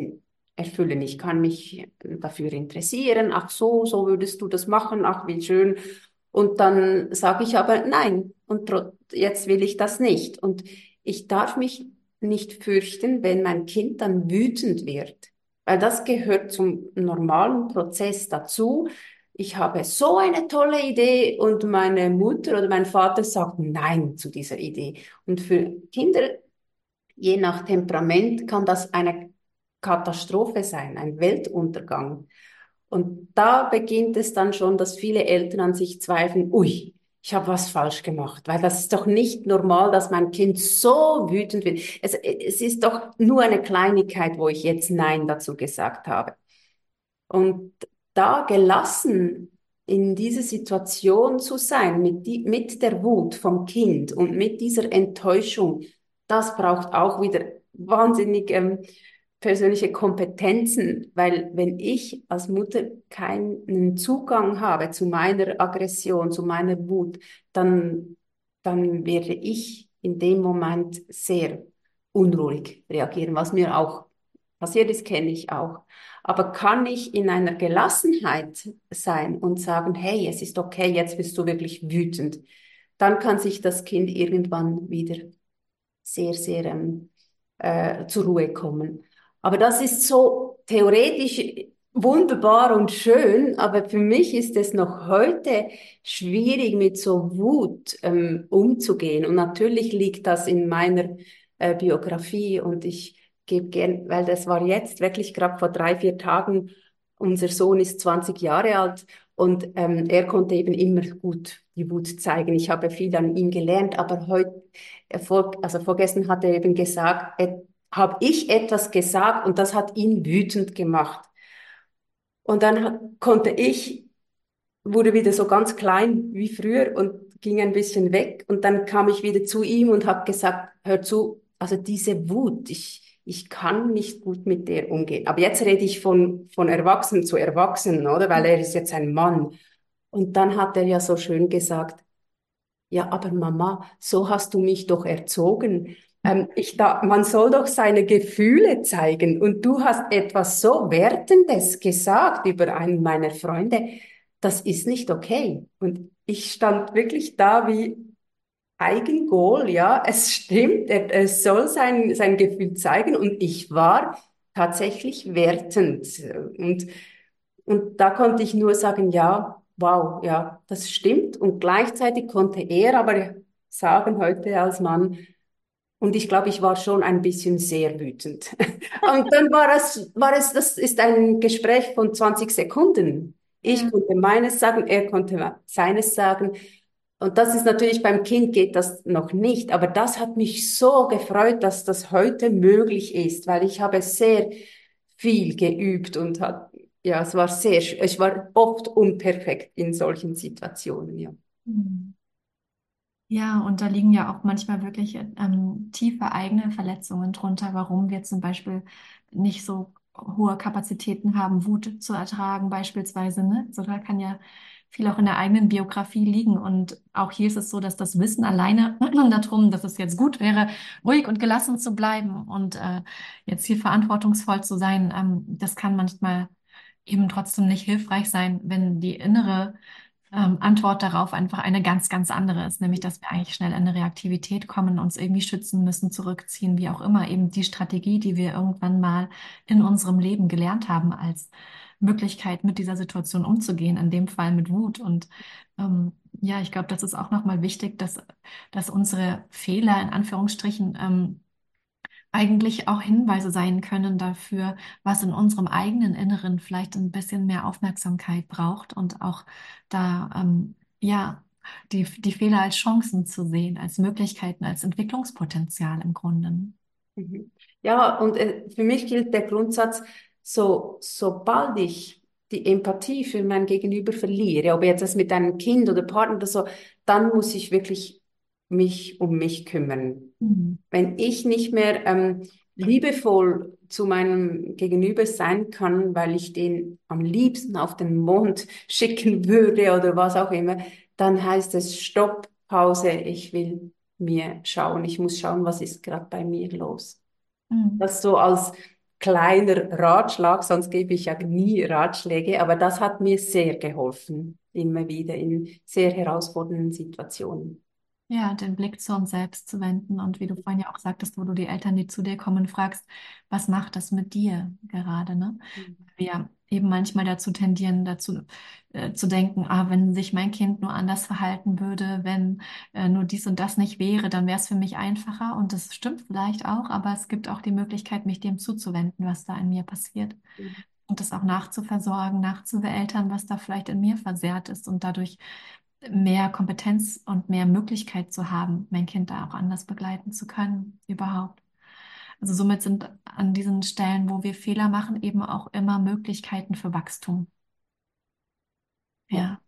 erfüllen. Ich kann mich dafür interessieren. Ach so, so würdest du das machen. Ach, wie schön. Und dann sage ich aber nein. Und jetzt will ich das nicht. Und ich darf mich nicht fürchten, wenn mein Kind dann wütend wird, weil das gehört zum normalen Prozess dazu. Ich habe so eine tolle Idee und meine Mutter oder mein Vater sagt Nein zu dieser Idee. Und für Kinder, je nach Temperament, kann das eine Katastrophe sein, ein Weltuntergang. Und da beginnt es dann schon, dass viele Eltern an sich zweifeln, ui, ich habe was falsch gemacht, weil das ist doch nicht normal, dass mein Kind so wütend wird. Es ist doch nur eine Kleinigkeit, wo ich jetzt Nein dazu gesagt habe. Und da gelassen in dieser Situation zu sein, mit der Wut vom Kind und mit dieser Enttäuschung, das braucht auch wieder wahnsinnig persönliche Kompetenzen, weil wenn ich als Mutter keinen Zugang habe zu meiner Aggression, zu meiner Wut, dann werde ich in dem Moment sehr unruhig reagieren, was mir auch passiert ist, kenne ich auch. Aber kann ich in einer Gelassenheit sein und sagen, hey, es ist okay, jetzt bist du wirklich wütend, dann kann sich das Kind irgendwann wieder sehr, sehr zur Ruhe kommen. Aber das ist so theoretisch wunderbar und schön, aber für mich ist es noch heute schwierig, mit so Wut umzugehen. Und natürlich liegt das in meiner Biografie und ich gebe gern, weil das war jetzt wirklich gerade vor 3, 4 Tagen. Unser Sohn ist 20 Jahre alt und er konnte eben immer gut die Wut zeigen. Ich habe viel an ihm gelernt, aber heute, also vorgestern hat er eben gesagt, habe ich etwas gesagt und das hat ihn wütend gemacht. Und dann wurde wieder so ganz klein wie früher und ging ein bisschen weg. Und dann kam ich wieder zu ihm und habe gesagt, hör zu, also diese Wut, ich kann nicht gut mit der umgehen. Aber jetzt rede ich von Erwachsenen zu Erwachsenen, oder? Weil er ist jetzt ein Mann. Und dann hat er ja so schön gesagt, ja, aber Mama, so hast du mich doch erzogen. Man soll doch seine Gefühle zeigen. Und du hast etwas so Wertendes gesagt über einen meiner Freunde. Das ist nicht okay. Und ich stand wirklich da wie Eigengoal, ja, es stimmt, er soll sein Gefühl zeigen und ich war tatsächlich wertend. Und, und da konnte ich nur sagen, ja, wow, ja, das stimmt. Und gleichzeitig konnte er aber sagen heute als Mann, und ich glaube, ich war schon ein bisschen sehr wütend. Und dann das ist ein Gespräch von 20 Sekunden. Ich Ja. konnte meines sagen, er konnte seines sagen. Und das ist natürlich beim Kind geht das noch nicht, aber das hat mich so gefreut, dass das heute möglich ist, weil ich habe sehr viel geübt und ja, es war ich war oft unperfekt in solchen Situationen, ja. Mhm. Ja, und da liegen ja auch manchmal wirklich tiefe eigene Verletzungen drunter, warum wir zum Beispiel nicht so hohe Kapazitäten haben, Wut zu ertragen beispielsweise, ne? So, da kann ja viel auch in der eigenen Biografie liegen. Und auch hier ist es so, dass das Wissen alleine darum, dass es jetzt gut wäre, ruhig und gelassen zu bleiben und jetzt hier verantwortungsvoll zu sein, das kann manchmal eben trotzdem nicht hilfreich sein, wenn die innere Antwort darauf einfach eine ganz, ganz andere ist, nämlich dass wir eigentlich schnell in eine Reaktivität kommen, uns irgendwie schützen müssen, zurückziehen, wie auch immer, eben die Strategie, die wir irgendwann mal in unserem Leben gelernt haben, als Möglichkeit, mit dieser Situation umzugehen, in dem Fall mit Wut. Und ja, ich glaube, das ist auch nochmal wichtig, dass unsere Fehler in Anführungsstrichen eigentlich auch Hinweise sein können dafür, was in unserem eigenen Inneren vielleicht ein bisschen mehr Aufmerksamkeit braucht und auch da, ja, die Fehler als Chancen zu sehen, als Möglichkeiten, als Entwicklungspotenzial im Grunde. Mhm. Ja, und für mich gilt der Grundsatz, sobald ich die Empathie für mein Gegenüber verliere, ob jetzt das mit einem Kind oder Partner oder so, dann muss ich wirklich mich um mich kümmern. Mhm. Wenn ich nicht mehr liebevoll zu meinem Gegenüber sein kann, weil ich den am liebsten auf den Mond schicken würde oder was auch immer, dann heißt es Stopp, Pause, ich will mir schauen, ich muss schauen, was ist gerade bei mir los. Mhm. Das so als kleiner Ratschlag, sonst gebe ich ja nie Ratschläge, aber das hat mir sehr geholfen, immer wieder in sehr herausfordernden Situationen. Ja, den Blick zu uns selbst zu wenden und wie du vorhin ja auch sagtest, wo du die Eltern, die zu dir kommen, fragst, was macht das mit dir gerade, ne? Wir eben manchmal dazu tendieren, dazu zu denken, ah, wenn sich mein Kind nur anders verhalten würde, wenn nur dies und das nicht wäre, dann wäre es für mich einfacher. Und das stimmt vielleicht auch, aber es gibt auch die Möglichkeit, mich dem zuzuwenden, was da in mir passiert. Und das auch nachzuversorgen, nachzubeeltern, was da vielleicht in mir versehrt ist und dadurch mehr Kompetenz und mehr Möglichkeit zu haben, mein Kind da auch anders begleiten zu können, überhaupt. Also somit sind an diesen Stellen, wo wir Fehler machen, eben auch immer Möglichkeiten für Wachstum. Ja. Ja.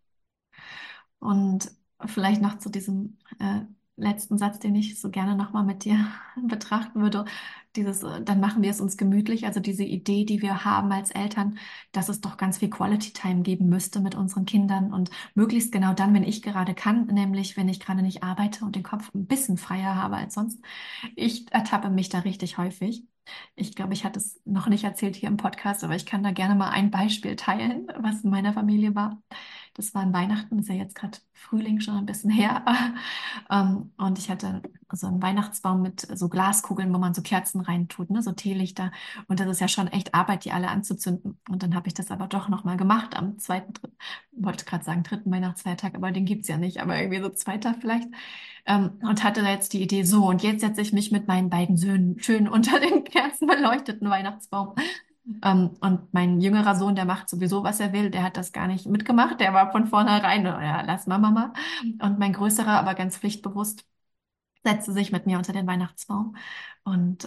Und vielleicht noch zu diesem letzten Satz, den ich so gerne nochmal mit dir betrachten würde. Dann machen wir es uns gemütlich. Also diese Idee, die wir haben als Eltern, dass es doch ganz viel Quality Time geben müsste mit unseren Kindern und möglichst genau dann, wenn ich gerade kann, nämlich wenn ich gerade nicht arbeite und den Kopf ein bisschen freier habe als sonst. Ich ertappe mich da richtig häufig. Ich glaube, ich hatte es noch nicht erzählt hier im Podcast, aber ich kann da gerne mal ein Beispiel teilen, was in meiner Familie war. Das war an Weihnachten, ist ja jetzt gerade Frühling schon ein bisschen her. Und ich hatte so einen Weihnachtsbaum mit so Glaskugeln, wo man so Kerzen reintut, ne, so Teelichter. Und das ist ja schon echt Arbeit, die alle anzuzünden. Und dann habe ich das aber doch nochmal gemacht am zweiten, wollte gerade sagen dritten Weihnachtsfeiertag, aber den gibt's ja nicht, aber irgendwie so zweiter vielleicht. Und hatte da jetzt die Idee, so, und jetzt setze ich mich mit meinen beiden Söhnen schön unter den kerzenbeleuchteten Weihnachtsbaum. Und mein jüngerer Sohn, der macht sowieso, was er will, der hat das gar nicht mitgemacht. Der war von vornherein, ja, lass mal Mama. Und mein Größerer, aber ganz pflichtbewusst, setzte sich mit mir unter den Weihnachtsbaum. Und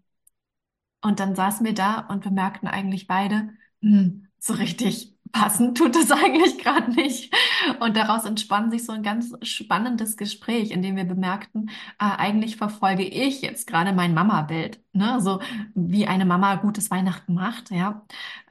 und dann saßen wir da und wir merkten eigentlich beide, so richtig passend tut es eigentlich gerade nicht. Und daraus entspann sich so ein ganz spannendes Gespräch, in dem wir bemerkten, eigentlich verfolge ich jetzt gerade mein Mama-Bild, ne? So wie eine Mama gutes Weihnachten macht, ja.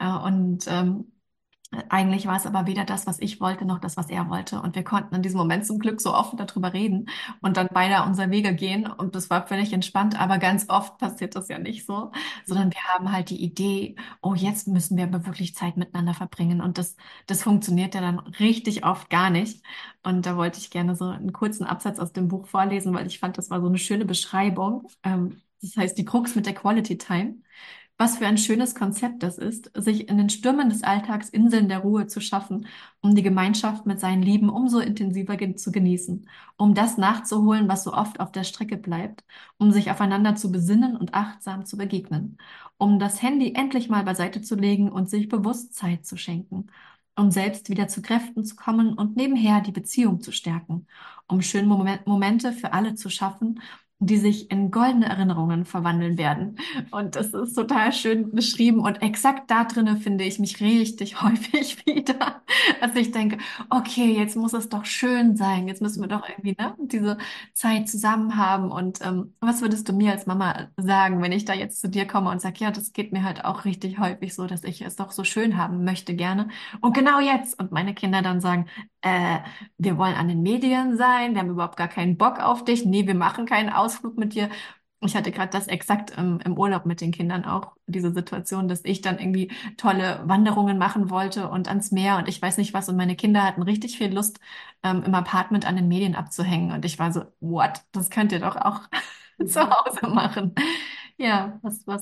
Und eigentlich war es aber weder das, was ich wollte, noch das, was er wollte. Und wir konnten in diesem Moment zum Glück so offen darüber reden und dann beide unsere Wege gehen. Und das war völlig entspannt. Aber ganz oft passiert das ja nicht so, sondern wir haben halt die Idee, oh, jetzt müssen wir aber wirklich Zeit miteinander verbringen. Und das funktioniert ja dann richtig oft gar nicht. Und da wollte ich gerne so einen kurzen Absatz aus dem Buch vorlesen, weil ich fand, das war so eine schöne Beschreibung. Das heißt, die Krux mit der Quality Time. Was für ein schönes Konzept das ist, sich in den Stürmen des Alltags Inseln der Ruhe zu schaffen, um die Gemeinschaft mit seinen Lieben umso intensiver zu genießen, um das nachzuholen, was so oft auf der Strecke bleibt, um sich aufeinander zu besinnen und achtsam zu begegnen, um das Handy endlich mal beiseite zu legen und sich bewusst Zeit zu schenken, um selbst wieder zu Kräften zu kommen und nebenher die Beziehung zu stärken, um schöne Momente für alle zu schaffen, die sich in goldene Erinnerungen verwandeln werden. Und das ist total schön beschrieben und exakt da drinne finde ich mich richtig häufig wieder, dass ich denke, okay, jetzt muss es doch schön sein, jetzt müssen wir doch irgendwie, ne, diese Zeit zusammen haben. Und was würdest du mir als Mama sagen, wenn ich da jetzt zu dir komme und sage, ja, das geht mir halt auch richtig häufig so, dass ich es doch so schön haben möchte gerne. Und genau jetzt. Und meine Kinder dann sagen, äh, wir wollen an den Medien sein, wir haben überhaupt gar keinen Bock auf dich, nee, wir machen keinen Ausflug mit dir. Ich hatte gerade das exakt im Urlaub mit den Kindern auch, diese Situation, dass ich dann irgendwie tolle Wanderungen machen wollte und ans Meer und ich weiß nicht was. Und meine Kinder hatten richtig viel Lust, im Apartment an den Medien abzuhängen. Und ich war so, what? Das könnt ihr doch auch zu Hause machen. Ja,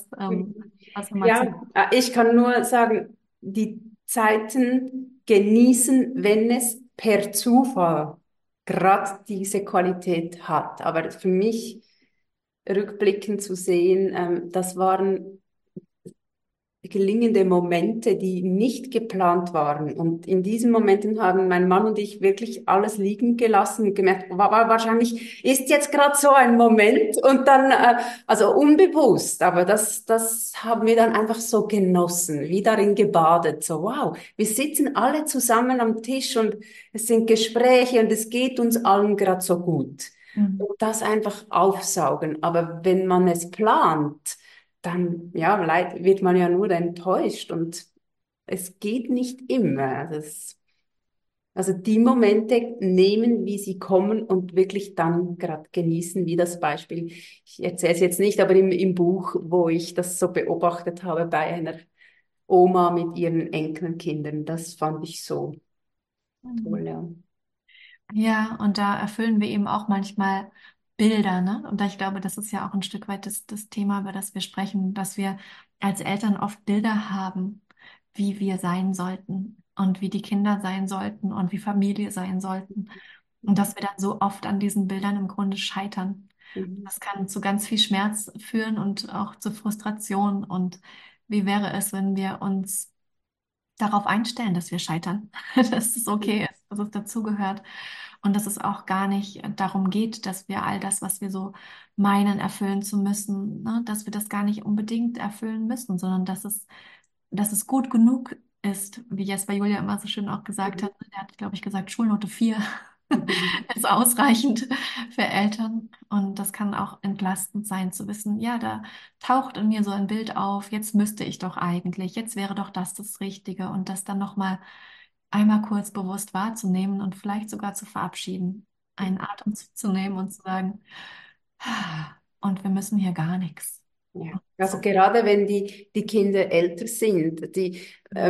was haben wir zu. Ja, ich kann nur sagen, die Zeiten genießen, wenn es per Zufall gerade diese Qualität hat. Aber für mich rückblickend zu sehen, das waren gelingende Momente, die nicht geplant waren. Und in diesen Momenten haben mein Mann und ich wirklich alles liegen gelassen und gemerkt, wahrscheinlich ist jetzt gerade so ein Moment und dann, also unbewusst, aber das haben wir dann einfach so genossen, wie darin gebadet, so wow, wir sitzen alle zusammen am Tisch und es sind Gespräche und es geht uns allen gerade so gut. Mhm. Und das einfach aufsaugen. Aber wenn man es plant, dann ja, wird man ja nur enttäuscht und es geht nicht immer. Also die Momente nehmen, wie sie kommen und wirklich dann gerade genießen, wie das Beispiel. Ich erzähle es jetzt nicht, aber im Buch, wo ich das so beobachtet habe bei einer Oma mit ihren Enkelkindern, das fand ich so Mhm. toll, ja. Ja, und da erfüllen wir eben auch manchmal Bilder, ne? Und ich glaube, das ist ja auch ein Stück weit das Thema, über das wir sprechen, dass wir als Eltern oft Bilder haben, wie wir sein sollten und wie die Kinder sein sollten und wie Familie sein sollten. Und dass wir dann so oft an diesen Bildern im Grunde scheitern. Mhm. Das kann zu ganz viel Schmerz führen und auch zu Frustration. Und wie wäre es, wenn wir uns darauf einstellen, dass wir scheitern, dass es okay ist, dass es dazugehört und dass es auch gar nicht darum geht, dass wir all das, was wir so meinen, erfüllen zu müssen, ne, dass wir das gar nicht unbedingt erfüllen müssen, sondern dass es gut genug ist, wie Jesper Julia immer so schön auch gesagt hat. Er hat, glaube ich, gesagt, Schulnote 4 Mhm. ist ausreichend für Eltern. Und das kann auch entlastend sein, zu wissen, ja, da taucht in mir so ein Bild auf, jetzt müsste ich doch eigentlich, jetzt wäre doch das Richtige und das dann nochmal einmal kurz bewusst wahrzunehmen und vielleicht sogar zu verabschieden, einen Atemzug zu nehmen und zu sagen, und wir müssen hier gar nichts. Ja, Und also so. gerade wenn die Kinder älter sind, die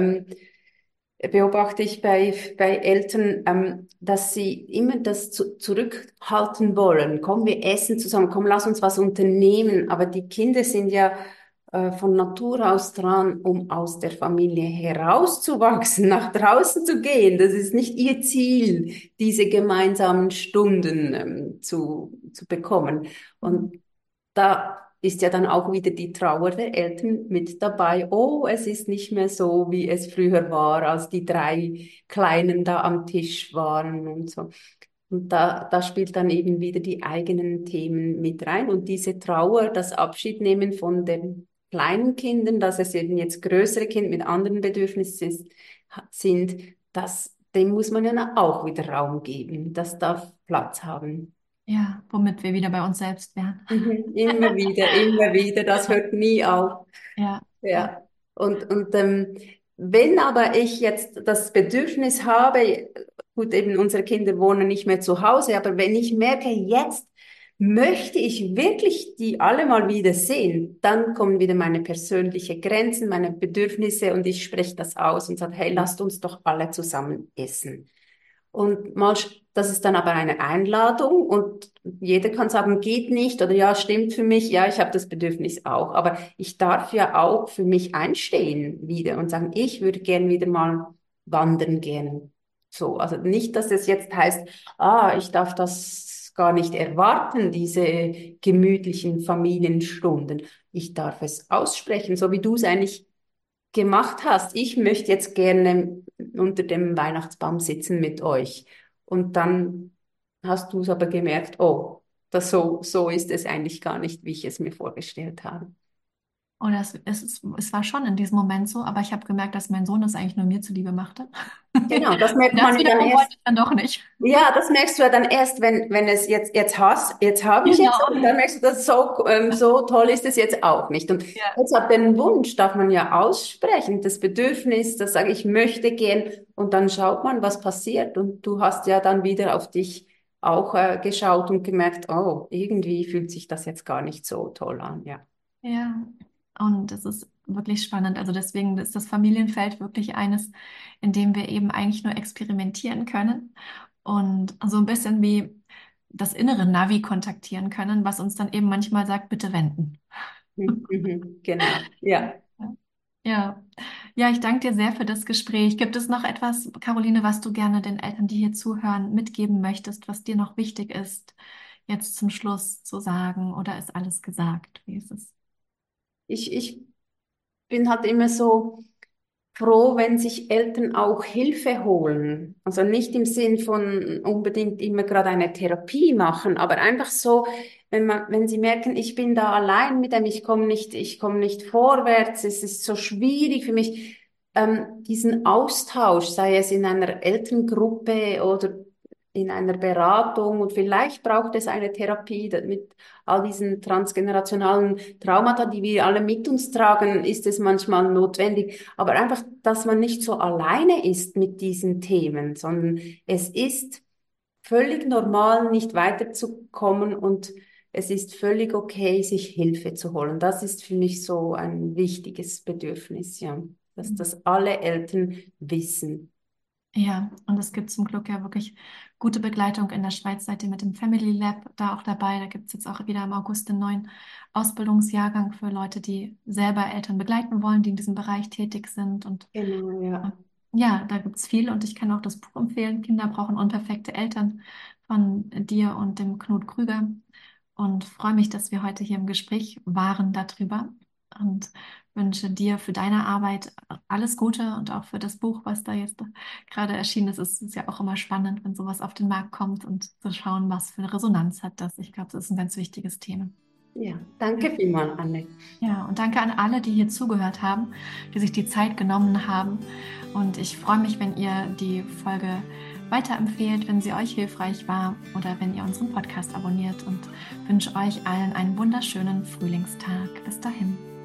beobachte ich bei Eltern, dass sie immer das zurückhalten wollen. Komm, wir essen zusammen, komm, lass uns was unternehmen. Aber die Kinder sind ja von Natur aus dran, um aus der Familie herauszuwachsen, nach draußen zu gehen. Das ist nicht ihr Ziel, diese gemeinsamen Stunden zu bekommen. Und da ist ja dann auch wieder die Trauer der Eltern mit dabei. Oh, es ist nicht mehr so, wie es früher war, als die drei Kleinen da am Tisch waren und so. Und da spielt dann eben wieder die eigenen Themen mit rein. Und diese Trauer, das Abschiednehmen von den kleinen Kindern, dass es eben jetzt größere Kinder mit anderen Bedürfnissen sind, dem muss man ja auch wieder Raum geben. Das darf Platz haben. Ja, womit wir wieder bei uns selbst wären. Mhm. Immer wieder, das hört nie auf. Ja, ja. Ja. Und wenn aber ich jetzt das Bedürfnis habe, gut, eben unsere Kinder wohnen nicht mehr zu Hause, aber wenn ich merke, jetzt möchte ich wirklich die alle mal wieder sehen, dann kommen wieder meine persönlichen Grenzen, meine Bedürfnisse und ich spreche das aus und sage, hey, lasst uns doch alle zusammen essen. Und das ist dann aber eine Einladung und jeder kann sagen, geht nicht oder ja, stimmt für mich, ja, ich habe das Bedürfnis auch. Aber ich darf ja auch für mich einstehen wieder und sagen, ich würde gern wieder mal wandern gehen. So, also nicht, dass es jetzt heißt, ich darf das gar nicht erwarten, diese gemütlichen Familienstunden. Ich darf es aussprechen, so wie du es eigentlich gemacht hast. Ich möchte jetzt gerne unter dem Weihnachtsbaum sitzen mit euch. Und dann hast du es aber gemerkt, oh, so ist es eigentlich gar nicht, wie ich es mir vorgestellt habe. Oder es war schon in diesem Moment so, aber ich habe gemerkt, dass mein Sohn das eigentlich nur mir zuliebe machte. Genau, das Und merkt das man ja dann wiederum wollte erst. ich dann doch nicht. Ja, das merkst du ja dann erst, wenn es jetzt habe ich es, Genau. und dann merkst du, dass so toll ist es jetzt auch nicht. Und Ja. jetzt ab den Wunsch darf man ja aussprechen, das Bedürfnis, das sage ich möchte gehen, und dann schaut man, was passiert. Und du hast ja dann wieder auf dich auch geschaut und gemerkt, oh, irgendwie fühlt sich das jetzt gar nicht so toll an, ja. Ja, und das ist wirklich spannend. Also deswegen ist das Familienfeld wirklich eines, in dem wir eben eigentlich nur experimentieren können und so ein bisschen wie das innere Navi kontaktieren können, was uns dann eben manchmal sagt, bitte wenden. Mhm, genau, ja. Ja, ja, ich danke dir sehr für das Gespräch. Gibt es noch etwas, Caroline, was du gerne den Eltern, die hier zuhören, mitgeben möchtest, was dir noch wichtig ist, jetzt zum Schluss zu sagen, oder ist alles gesagt? Wie ist es? Ich bin halt immer so froh, wenn sich Eltern auch Hilfe holen. Also nicht im Sinn von unbedingt immer gerade eine Therapie machen, aber einfach so, wenn sie merken, ich bin da allein mit dem, ich komme nicht vorwärts, es ist so schwierig für mich, diesen Austausch, sei es in einer Elterngruppe oder in einer Beratung und vielleicht braucht es eine Therapie mit all diesen transgenerationalen Traumata, die wir alle mit uns tragen, ist es manchmal notwendig. Aber einfach, dass man nicht so alleine ist mit diesen Themen, sondern es ist völlig normal, nicht weiterzukommen und es ist völlig okay, sich Hilfe zu holen. Das ist für mich so ein wichtiges Bedürfnis, ja, dass das alle Eltern wissen. Ja, und es gibt zum Glück ja wirklich gute Begleitung in der Schweiz. Seid ihr mit dem Family Lab da auch dabei? Da gibt es jetzt auch wieder im August einen neuen Ausbildungsjahrgang für Leute, die selber Eltern begleiten wollen, die in diesem Bereich tätig sind. Und Genau, ja. ja, da gibt es viel und ich kann auch das Buch empfehlen. Kinder brauchen unperfekte Eltern von dir und dem Knut Krüger. Und freue mich, dass wir heute hier im Gespräch waren darüber und wünsche dir für deine Arbeit alles Gute und auch für das Buch, was da jetzt gerade erschienen ist. Es ist ja auch immer spannend, wenn sowas auf den Markt kommt und zu schauen, was für eine Resonanz hat das. Ich glaube, das ist ein ganz wichtiges Thema. Ja, danke vielmals, Anne. Ja, und danke an alle, die hier zugehört haben, die sich die Zeit genommen haben. Und ich freue mich, wenn ihr die Folge weiterempfehlt, wenn sie euch hilfreich war oder wenn ihr unseren Podcast abonniert und wünsche euch allen einen wunderschönen Frühlingstag. Bis dahin.